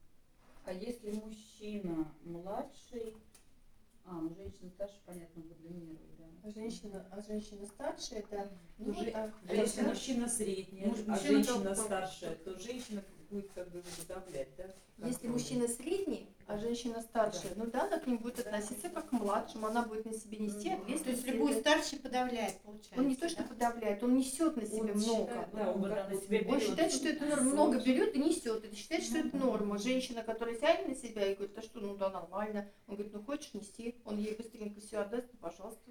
А если мужчина младший, а, ну женщина старше, понятно, будет доминировать, да. А женщина, а женщина старше, это Ну, ну, же- а, А если да, мужчина средний, Муж- а мужчина женщина только- старшая, то женщина будет как бы его подавлять, да? если Контролем. мужчина средний, а женщина старшая, ну да, она к ним будет Да. относиться как к младшим, она будет на себе нести Мгм. То есть ответственность. любой старший подавляет, получается. Он не то что да? подавляет, он несет на Он себе считает, много. да, он на себя Он берет. считает, что это норма, много берет и несет. Это считает, что это норма. Женщина, которая тянет на себя и говорит, а что, ну да, нормально. Он говорит, ну хочешь нести, он ей быстренько все отдаст, ну, пожалуйста.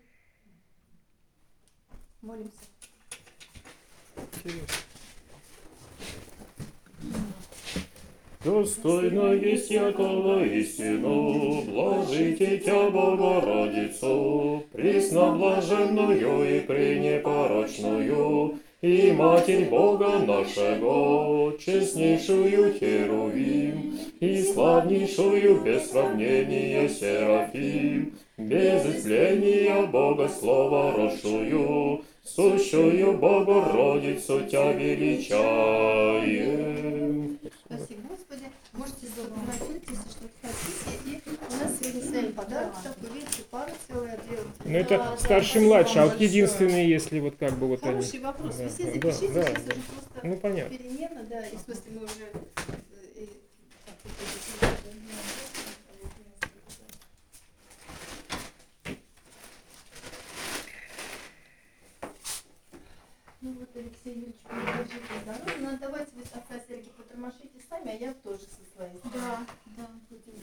Молимся. Интересно. Достойно есть якого истину, блажите Тя Богородицу, пресноблаженную и пренепорочную, и Матерь Бога нашего, честнейшую Херувим, и славнейшую без сравнения Серафим, без изления Бога Слова росшую, сущую Богородицу Тя величаем. Спасибо, Господи. Можете сфотографировать, если что-то хотите. И у нас сегодня с вами подарок такой, видите, пара целая делает. Ну это Да, старший да, младший, а вот большое. единственные, если вот как бы вот они. Хороший вопрос. Да, Вы все да, запишите, да, сейчас да. уже просто Ну понятно. перемена, да, и в смысле мы уже... э, э, так, вот это, ну вот, Алексей Юрьевич, поддержите здоровье. Ну, давайте вы отца Сергея потормошите сами, а я тоже со своей стороны. Да, да. Будем...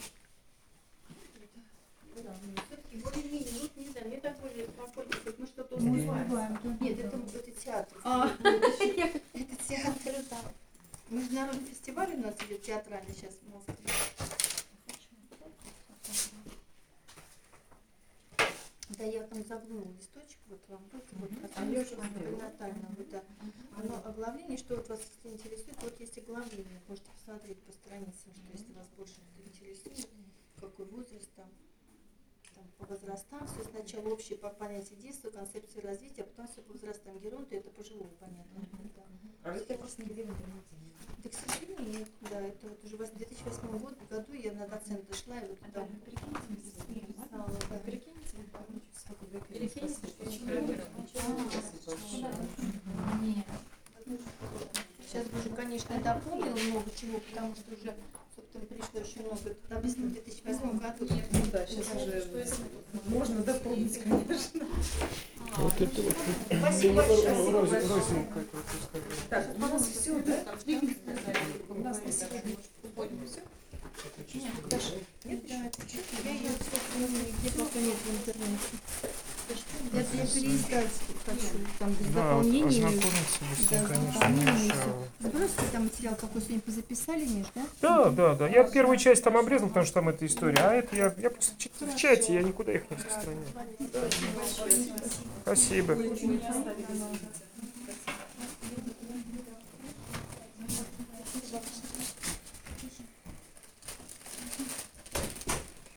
Да, все-таки более-менее, ну, не знаю, мне так более спокойно, хоть мы что-то Мы успеваем. успеваем, да. Нет, это, это театр. А. Это театр, да. Международный фестиваль у нас идет театральный сейчас в Москве. Да, я там загнула листочек, вот вам вот, вот, А я уже смотрела. перинатально, вот, да. Оно оглавление, что вот вас если интересует, вот есть оглавление, можете посмотреть по страницам, что если вас больше это интересует, какой возраст там, там по возрастам, все сначала общее по понятию детства, концепции развития, а потом все по возрастам геронта, это пожилой, понятно. Да. А это просто нигде в интернете нет. Да, к сожалению, нет, да, это вот уже в две тысячи восьмом году, году я на доцент дошла, и вот туда писала, да. Нет. Сейчас уже, конечно, дополнил много чего, потому что уже, собственно, пришло очень много. Это написано в две тысячи восьмом году. Ну да, сейчас уже можно дополнить, конечно. Вот это вот. Спасибо большое. Розинка. Так, у нас все, да? У нас на сегодня все. Нет, да, это чё-то я ее, собственно, нигде пока нет в интернете. Я, я переиздать хочу, там, без Да, вот дополнений. ознакомиться бы с Да, ним, с конечно, не дополнениями мешало. всё. Сбросьте там материал, какой сегодня позаписали, Миш, да? Да, да, да. Я первую часть там обрезал, потому что там эта история. А это я, я просто чит- в чате, я никуда их не распространяю. Спасибо большое. Спасибо. Вы не оставили.